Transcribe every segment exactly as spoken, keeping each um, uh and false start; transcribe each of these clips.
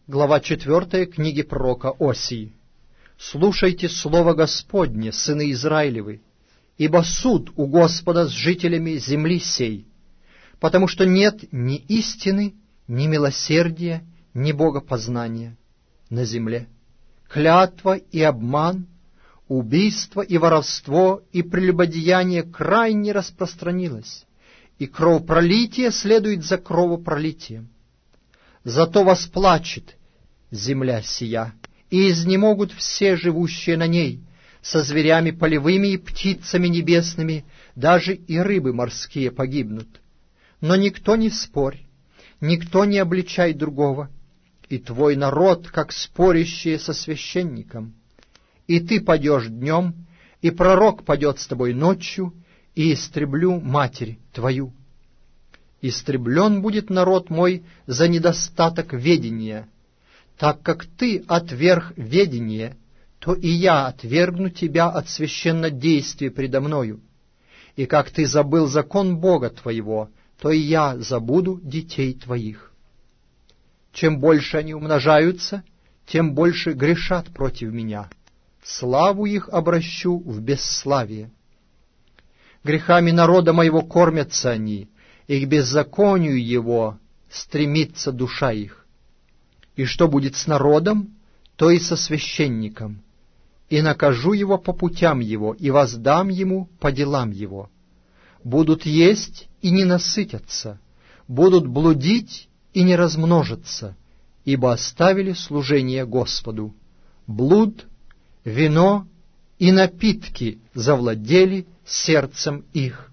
Глава четвертая книги пророка Осии. «Слушайте слово Господне, сыны Израилевы, ибо суд у Господа с жителями земли сей, потому что нет ни истины, ни милосердия, ни богопознания на земле. Клятва и обман, убийство и воровство и прелюбодеяние крайне распространилось, и кровопролитие следует за кровопролитием. Зато восплачет земля сия, и изнемогут все живущие на ней, со зверями полевыми и птицами небесными, даже и рыбы морские погибнут. Но никто не спорь, никто не обличай другого, и твой народ, как спорящие со священником. И ты падешь днем, и пророк падет с тобой ночью, и истреблю матерь твою. Истреблен будет народ мой за недостаток ведения. Так как ты отверг ведение, то и я отвергну тебя от священнодействия предо мною. И как ты забыл закон Бога твоего, то и я забуду детей твоих. Чем больше они умножаются, тем больше грешат против меня. Славу их обращу в бесславие. Грехами народа моего кормятся они, и к беззаконию его стремится душа их. И что будет с народом, то и со священником. И накажу его по путям его, и воздам ему по делам его. Будут есть и не насытятся, будут блудить и не размножатся, ибо оставили служение Господу. Блуд, вино и напитки завладели сердцем их.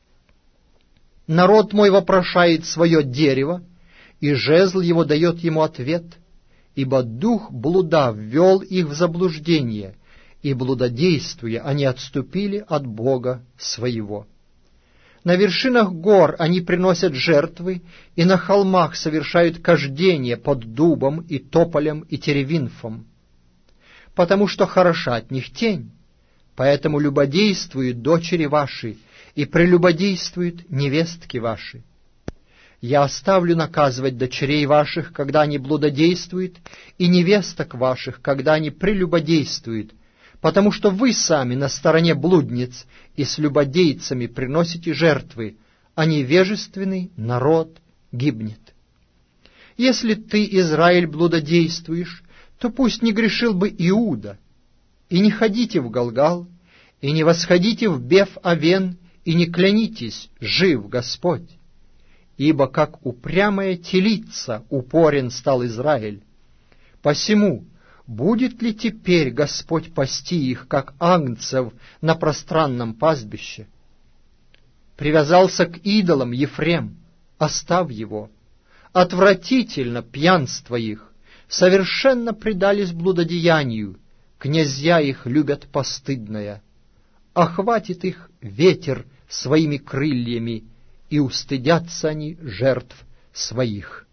Народ мой вопрошает свое дерево, и жезл его дает ему ответ, ибо дух блуда ввел их в заблуждение, и, блудодействуя, они отступили от Бога своего. На вершинах гор они приносят жертвы, и на холмах совершают кождение под дубом и тополем и теревинфом, потому что хороша от них тень, поэтому любодействуют дочери ваши, и прелюбодействуют невестки ваши. Я оставлю наказывать дочерей ваших, когда они блудодействуют, и невесток ваших, когда они прелюбодействуют, потому что вы сами на стороне блудниц и с любодейцами приносите жертвы, а невежественный народ гибнет. Если ты, Израиль, блудодействуешь, то пусть не грешил бы Иуда, и не ходите в Галгал, и не восходите в Беф-Авен, и не клянитесь, жив Господь. Ибо как упрямая телица упорен стал Израиль. Посему, будет ли теперь Господь пасти их, как агнцев на пространном пастбище? Привязался к идолам Ефрем, оставь его. Отвратительно пьянство их, совершенно предались блудодеянию, князья их любят постыдное. Охватит их ветер своими крыльями, и устыдятся они жертв своих.